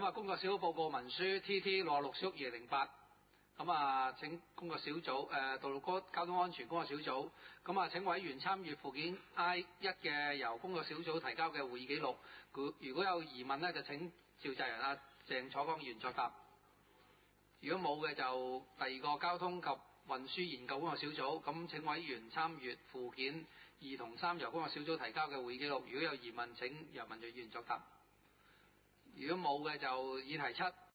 咁工作小組報告文書 TT66/2008。咁請工作小組道路交通安全工作小組，咁請委員參閱附件 I1嘅由工作小組提交嘅會議記錄。如果有疑問呢，就請召集人鄭楚光議員作答。如果冇嘅就第二個交通及運輸研究工作小組，咁請委員參閱附件2同3由工作小組提交嘅會議記錄。如果有疑問，請由民政議員作答。如果冇嘅就議題7。